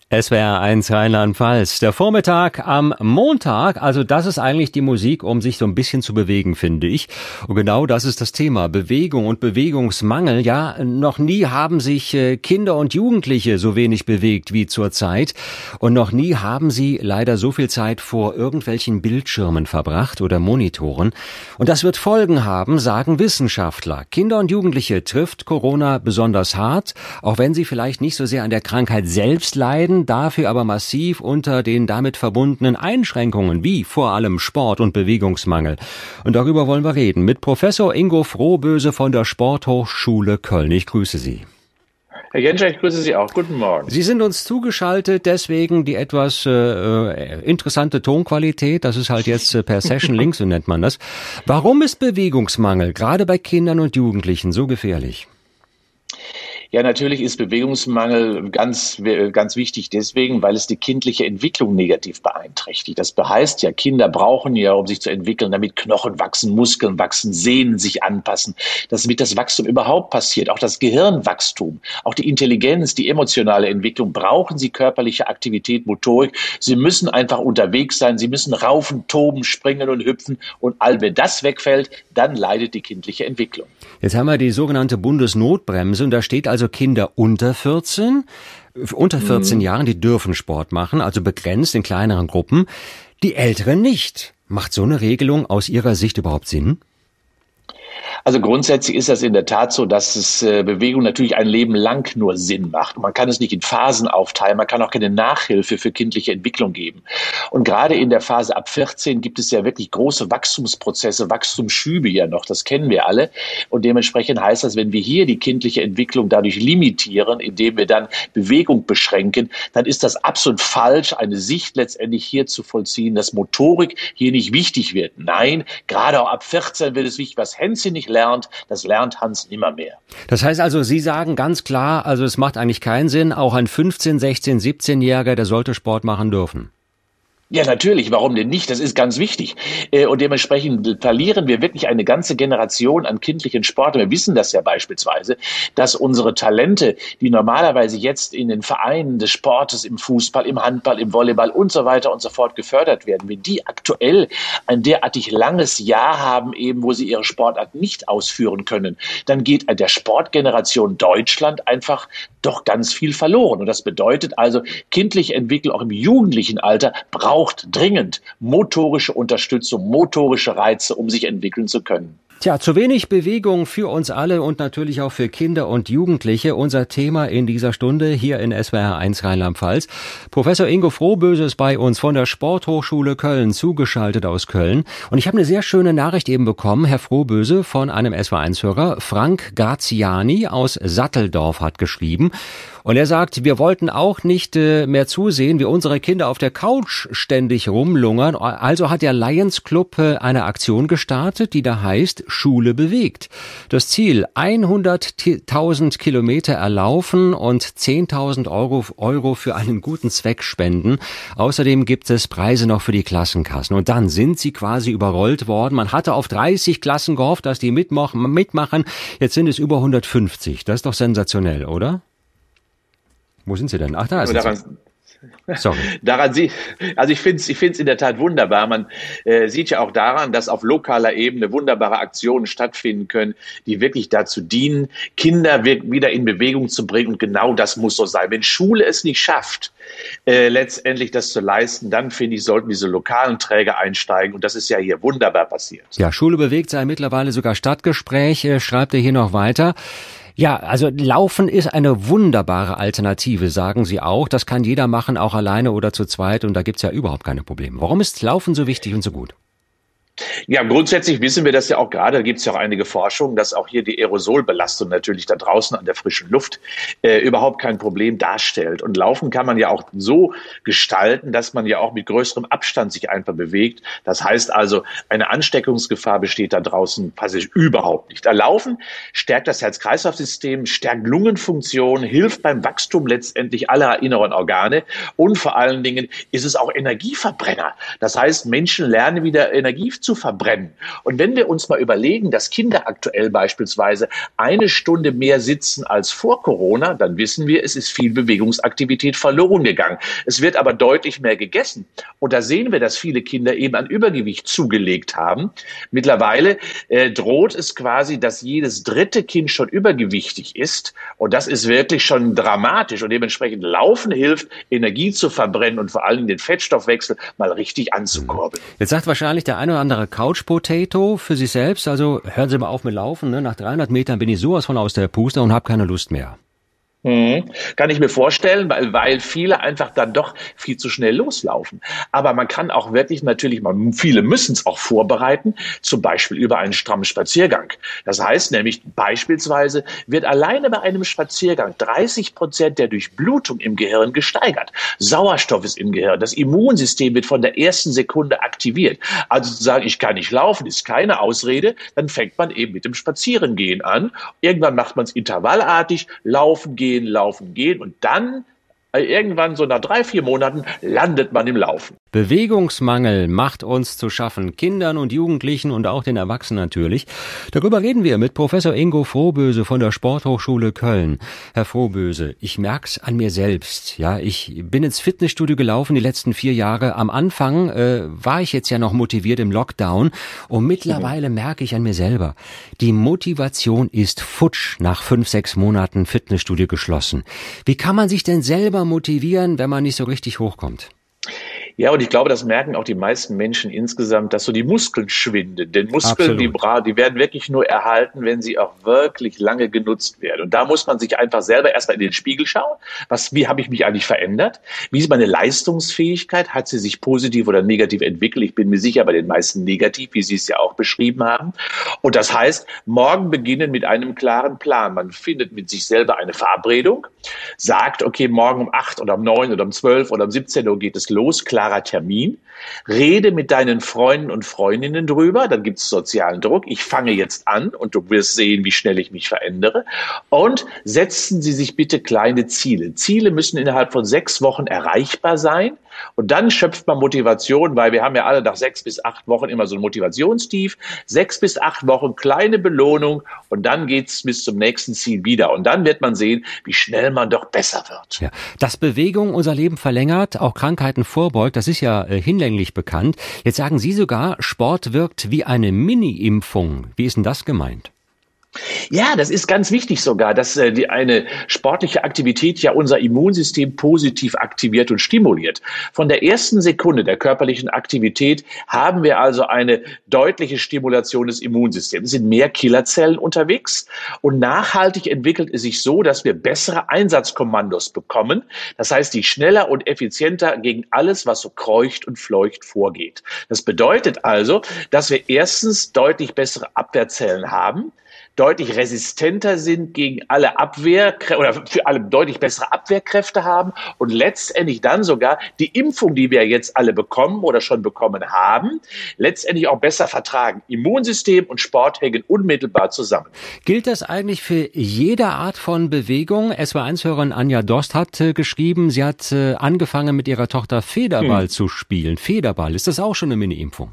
SWR1 Rheinland-Pfalz. Der Vormittag am Montag, also das ist eigentlich die Musik, um sich so ein bisschen zu bewegen, finde ich. Und genau das ist das Thema. Bewegung und Bewegungsmangel. Ja, noch nie haben sich Kinder und Jugendliche so wenig bewegt wie zurzeit. Und noch nie haben sie leider so viel Zeit vor irgendwelchen Bildschirmen verbracht oder Monitoren. Und das wird Folgen haben, sagen Wissenschaftler. Kinder und Jugendliche trifft Corona besonders hart, auch wenn sie vielleicht nicht so sehr an der Krankheit selbst leiden, dafür aber massiv unter den damit verbundenen Einschränkungen wie vor allem Sport- und Bewegungsmangel. Und darüber wollen wir reden mit Professor Ingo Frohböse von der Sporthochschule Köln. Ich grüße Sie. Herr Genscher, ich grüße Sie auch. Guten Morgen. Sie sind uns zugeschaltet, deswegen die etwas interessante Tonqualität. Das ist halt jetzt per Session Link, so nennt man das. Warum ist Bewegungsmangel gerade bei Kindern und Jugendlichen so gefährlich? Ja, natürlich ist Bewegungsmangel ganz wichtig deswegen, weil es die kindliche Entwicklung negativ beeinträchtigt. Das heißt ja, Kinder brauchen ja, um sich zu entwickeln, damit Knochen wachsen, Muskeln wachsen, Sehnen sich anpassen, damit das Wachstum überhaupt passiert. Auch das Gehirnwachstum, auch die Intelligenz, die emotionale Entwicklung, brauchen sie körperliche Aktivität, Motorik. Sie müssen einfach unterwegs sein, sie müssen raufen, toben, springen und hüpfen. Und wenn das wegfällt, dann leidet die kindliche Entwicklung. Jetzt haben wir die sogenannte Bundesnotbremse und da steht also Kinder unter 14 Jahren, die dürfen Sport machen, also begrenzt in kleineren Gruppen, die Älteren nicht. Macht so eine Regelung aus Ihrer Sicht überhaupt Sinn? Also grundsätzlich ist das in der Tat so, dass Bewegung natürlich ein Leben lang nur Sinn macht. Man kann es nicht in Phasen aufteilen, man kann auch keine Nachhilfe für kindliche Entwicklung geben. Und gerade in der Phase ab 14 gibt es ja wirklich große Wachstumsprozesse, Wachstumsschübe ja noch, das kennen wir alle. Und dementsprechend heißt das, wenn wir hier die kindliche Entwicklung dadurch limitieren, indem wir dann Bewegung beschränken, dann ist das absolut falsch, eine Sicht letztendlich hier zu vollziehen, dass Motorik hier nicht wichtig wird. Nein, gerade auch ab 14 wird es wichtig, was Hänschen nicht lernt, das lernt Hans nimmermehr. Das heißt also, Sie sagen ganz klar, also es macht eigentlich keinen Sinn, auch ein 15-, 16-, 17-Jähriger, der sollte Sport machen dürfen. Ja, natürlich. Warum denn nicht? Das ist ganz wichtig. Und dementsprechend verlieren wir wirklich eine ganze Generation an kindlichen Sport. Wir wissen das ja beispielsweise, dass unsere Talente, die normalerweise jetzt in den Vereinen des Sportes, im Fußball, im Handball, im Volleyball und so weiter und so fort gefördert werden, wenn die aktuell ein derartig langes Jahr haben, eben wo sie ihre Sportart nicht ausführen können, dann geht der Sportgeneration Deutschland einfach doch ganz viel verloren. Und das bedeutet also, kindliche Entwicklung auch im jugendlichen Alter braucht dringend motorische Unterstützung, motorische Reize, um sich entwickeln zu können. Tja, zu wenig Bewegung für uns alle und natürlich auch für Kinder und Jugendliche. Unser Thema in dieser Stunde hier in SWR1 Rheinland-Pfalz. Professor Ingo Frohböse ist bei uns von der Sporthochschule Köln, zugeschaltet aus Köln. Und ich habe eine sehr schöne Nachricht eben bekommen, Herr Frohböse, von einem SWR1-Hörer. Frank Graziani aus Satteldorf hat geschrieben. Und er sagt, wir wollten auch nicht mehr zusehen, wie unsere Kinder auf der Couch ständig rumlungern. Also hat der Lions Club eine Aktion gestartet, die da heißt Schule bewegt. Das Ziel, 100.000 Kilometer erlaufen und 10.000 Euro für einen guten Zweck spenden. Außerdem gibt es Preise noch für die Klassenkassen. Und dann sind sie quasi überrollt worden. Man hatte auf 30 Klassen gehofft, dass die mitmachen. Jetzt sind es über 150. Das ist doch sensationell, oder? Wo sind Sie denn? Ach, da ist es. Sorry. Also ich finde es in der Tat wunderbar. Man sieht ja auch daran, dass auf lokaler Ebene wunderbare Aktionen stattfinden können, die wirklich dazu dienen, Kinder wieder in Bewegung zu bringen. Und genau das muss so sein. Wenn Schule es nicht schafft, letztendlich das zu leisten, dann finde ich, sollten diese lokalen Träger einsteigen. Und das ist ja hier wunderbar passiert. Ja, Schule bewegt sei mittlerweile sogar Stadtgespräch, schreibt er hier noch weiter. Ja, also Laufen ist eine wunderbare Alternative, sagen Sie auch. Das kann jeder machen, auch alleine oder zu zweit. Und da gibt's ja überhaupt keine Probleme. Warum ist Laufen so wichtig und so gut? Ja, grundsätzlich wissen wir das ja auch gerade, da gibt es ja auch einige Forschungen, dass auch hier die Aerosolbelastung natürlich da draußen an der frischen Luft überhaupt kein Problem darstellt. Und Laufen kann man ja auch so gestalten, dass man ja auch mit größerem Abstand sich einfach bewegt. Das heißt also, eine Ansteckungsgefahr besteht da draußen praktisch überhaupt nicht. Da Laufen stärkt das Herz-Kreislauf-System, stärkt Lungenfunktion, hilft beim Wachstum letztendlich aller inneren Organe und vor allen Dingen ist es auch Energieverbrenner. Das heißt, Menschen lernen wieder Energie zu verbrennen. Und wenn wir uns mal überlegen, dass Kinder aktuell beispielsweise 1 Stunde mehr sitzen als vor Corona, dann wissen wir, es ist viel Bewegungsaktivität verloren gegangen. Es wird aber deutlich mehr gegessen. Und da sehen wir, dass viele Kinder eben an Übergewicht zugelegt haben. Mittlerweile droht es quasi, dass jedes 3. Kind schon übergewichtig ist. Und das ist wirklich schon dramatisch. Und dementsprechend Laufen hilft, Energie zu verbrennen und vor allem den Fettstoffwechsel mal richtig anzukurbeln. Jetzt sagt wahrscheinlich der ein oder andere Couch-Potato für sich selbst, also hören Sie mal auf mit Laufen, ne? Nach 300 Metern bin ich sowas von aus der Puste und habe keine Lust mehr. Kann ich mir vorstellen, weil viele einfach dann doch viel zu schnell loslaufen. Aber man kann auch wirklich natürlich, viele müssen es auch vorbereiten, zum Beispiel über einen strammen Spaziergang. Das heißt nämlich beispielsweise wird alleine bei einem Spaziergang 30% der Durchblutung im Gehirn gesteigert. Sauerstoff ist im Gehirn. Das Immunsystem wird von der ersten Sekunde aktiviert. Also zu sagen, ich kann nicht laufen, ist keine Ausrede. Dann fängt man eben mit dem Spazierengehen an. Irgendwann macht man es intervallartig, laufen gehen und dann irgendwann so nach 3-4 Monaten landet man im Laufen. Bewegungsmangel macht uns zu schaffen, Kindern und Jugendlichen und auch den Erwachsenen natürlich. Darüber reden wir mit Professor Ingo Frohböse von der Sporthochschule Köln. Herr Frohböse, ich merk's an mir selbst. Ja, ich bin ins Fitnessstudio gelaufen die letzten 4 Jahre. Am Anfang war ich jetzt ja noch motiviert im Lockdown und mittlerweile merke ich an mir selber, die Motivation ist futsch nach 5-6 Monaten Fitnessstudio geschlossen. Wie kann man sich denn selber motivieren, wenn man nicht so richtig hochkommt? Ja, und ich glaube, das merken auch die meisten Menschen insgesamt, dass so die Muskeln schwinden. Denn Muskeln, die werden wirklich nur erhalten, wenn sie auch wirklich lange genutzt werden. Und da muss man sich einfach selber erstmal in den Spiegel schauen. Wie habe ich mich eigentlich verändert? Wie ist meine Leistungsfähigkeit? Hat sie sich positiv oder negativ entwickelt? Ich bin mir sicher, bei den meisten negativ, wie Sie es ja auch beschrieben haben. Und das heißt, morgen beginnen mit einem klaren Plan. Man findet mit sich selber eine Verabredung, sagt, okay, morgen um 8 oder um 9 oder um 12 oder um 17 Uhr geht es los, klarer Termin, rede mit deinen Freunden und Freundinnen drüber, dann gibt es sozialen Druck, ich fange jetzt an und du wirst sehen, wie schnell ich mich verändere und setzen Sie sich bitte kleine Ziele. Ziele müssen innerhalb von 6 Wochen erreichbar sein und dann schöpft man Motivation, weil wir haben ja alle nach 6 bis 8 Wochen immer so ein Motivationstief, 6 bis 8 Wochen kleine Belohnung und dann geht's bis zum nächsten Ziel wieder und dann wird man sehen, wie schnell man doch besser wird. Ja, dass Bewegung unser Leben verlängert, auch Krankheiten vorbeugt, das ist ja hinlänglich bekannt. Jetzt sagen Sie sogar, Sport wirkt wie eine Mini-Impfung. Wie ist denn das gemeint? Ja, das ist ganz wichtig sogar, dass eine sportliche Aktivität ja unser Immunsystem positiv aktiviert und stimuliert. Von der ersten Sekunde der körperlichen Aktivität haben wir also eine deutliche Stimulation des Immunsystems. Es sind mehr Killerzellen unterwegs und nachhaltig entwickelt es sich so, dass wir bessere Einsatzkommandos bekommen. Das heißt, die schneller und effizienter gegen alles, was so kreucht und fleucht, vorgeht. Das bedeutet also, dass wir erstens deutlich bessere Abwehrzellen haben, deutlich resistenter sind gegen alle oder für alle deutlich bessere Abwehrkräfte haben und letztendlich dann sogar die Impfung, die wir jetzt alle bekommen oder schon bekommen haben, letztendlich auch besser vertragen. Immunsystem und Sport hängen unmittelbar zusammen. Gilt das eigentlich für jede Art von Bewegung? SW1-Hörerin Anja Dost hat geschrieben, sie hat angefangen mit ihrer Tochter Federball zu spielen. Federball, ist das auch schon eine Mini-Impfung?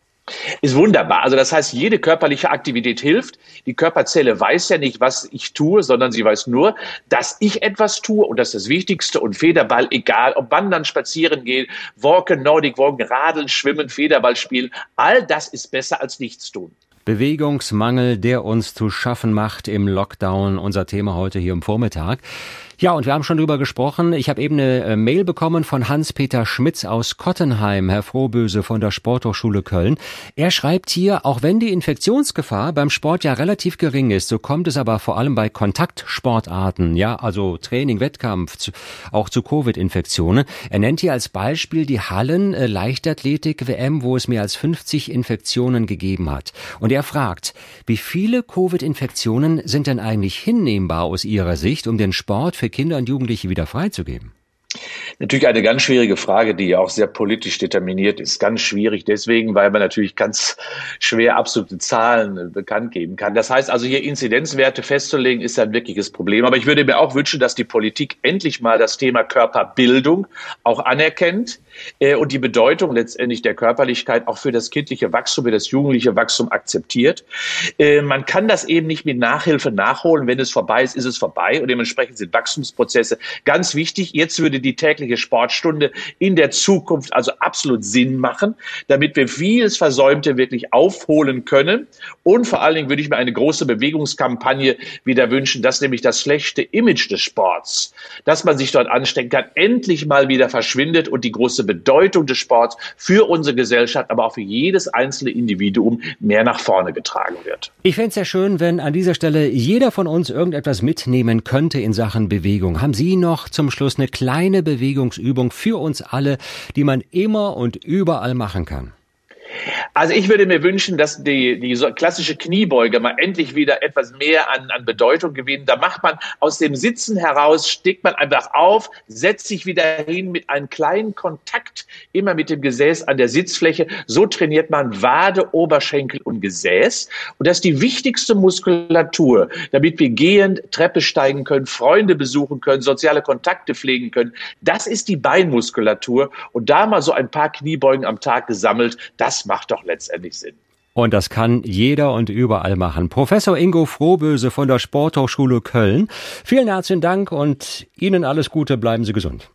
Ist wunderbar. Also das heißt, jede körperliche Aktivität hilft. Die Körperzelle weiß ja nicht, was ich tue, sondern sie weiß nur, dass ich etwas tue und das ist das Wichtigste. Und Federball, egal ob Wandern, Spazieren gehen, Walken, Nordic Walken, Radeln, Schwimmen, Federball spielen, all das ist besser als nichts tun. Bewegungsmangel, der uns zu schaffen macht im Lockdown, unser Thema heute hier am Vormittag. Ja, und wir haben schon drüber gesprochen. Ich habe eben eine Mail bekommen von Hans-Peter Schmitz aus Kottenheim, Herr Frohböse von der Sporthochschule Köln. Er schreibt hier, auch wenn die Infektionsgefahr beim Sport ja relativ gering ist, so kommt es aber vor allem bei Kontaktsportarten, ja, also Training, Wettkampf, auch zu Covid-Infektionen. Er nennt hier als Beispiel die Hallen-Leichtathletik-WM, wo es mehr als 50 Infektionen gegeben hat. Und er fragt, wie viele Covid-Infektionen sind denn eigentlich hinnehmbar aus Ihrer Sicht, um den Sport für Kinder und Jugendliche wieder freizugeben? Natürlich eine ganz schwierige Frage, die ja auch sehr politisch determiniert ist. Ganz schwierig deswegen, weil man natürlich ganz schwer absolute Zahlen bekannt geben kann. Das heißt also, hier Inzidenzwerte festzulegen, ist ein wirkliches Problem. Aber ich würde mir auch wünschen, dass die Politik endlich mal das Thema Körperbildung auch anerkennt und die Bedeutung letztendlich der Körperlichkeit auch für das kindliche Wachstum, für das jugendliche Wachstum akzeptiert. Man kann das eben nicht mit Nachhilfe nachholen. Wenn es vorbei ist, ist es vorbei. Und dementsprechend sind Wachstumsprozesse ganz wichtig. Jetzt würde die tägliche Sportstunde in der Zukunft also absolut Sinn machen, damit wir vieles Versäumte wirklich aufholen können. Und vor allen Dingen würde ich mir eine große Bewegungskampagne wieder wünschen, dass nämlich das schlechte Image des Sports, dass man sich dort anstecken kann, endlich mal wieder verschwindet und die große Bedeutung des Sports für unsere Gesellschaft, aber auch für jedes einzelne Individuum mehr nach vorne getragen wird. Ich fände es sehr schön, wenn an dieser Stelle jeder von uns irgendetwas mitnehmen könnte in Sachen Bewegung. Haben Sie noch zum Schluss eine kleine Bewegungsübung für uns alle, die man immer und überall machen kann? Also ich würde mir wünschen, dass die so klassische Kniebeuge mal endlich wieder etwas mehr an Bedeutung gewinnt. Da macht man aus dem Sitzen heraus, steht man einfach auf, setzt sich wieder hin mit einem kleinen Kontakt immer mit dem Gesäß an der Sitzfläche. So trainiert man Wade, Oberschenkel und Gesäß. Und das ist die wichtigste Muskulatur, damit wir gehend Treppe steigen können, Freunde besuchen können, soziale Kontakte pflegen können. Das ist die Beinmuskulatur. Und da mal so ein paar Kniebeugen am Tag gesammelt, das macht doch letztendlich Sinn. Und das kann jeder und überall machen. Professor Ingo Frohböse von der Sporthochschule Köln. Vielen herzlichen Dank und Ihnen alles Gute. Bleiben Sie gesund.